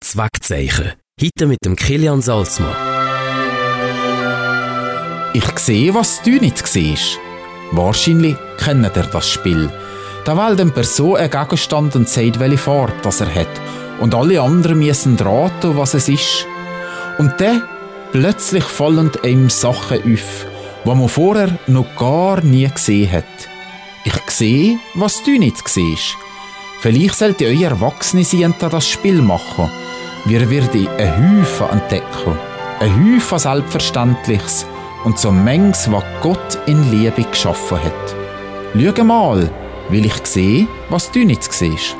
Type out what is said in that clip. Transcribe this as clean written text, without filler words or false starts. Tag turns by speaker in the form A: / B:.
A: Das Wegzeichen. Heute mit dem Kilian Salzmann.
B: Ich sehe, was du nicht siehst. Wahrscheinlich kennt ihr das Spiel. Da wählt eine Person einen Gegenstand und sagt, welche Farbe das er hat. Und alle anderen müssen raten, was es ist. Und dann plötzlich fallen einem Sachen auf, die man vorher noch gar nie gesehen hat. Ich sehe, was du nicht siehst. Vielleicht sollte euer Erwachsene sein das Spiel machen. Wir werden einen Haufen entdecken. Einen Haufen Selbstverständliches und so manches, was Gott in Liebe geschaffen hat. Schau mal, weil ich sehe, was du nicht siehst.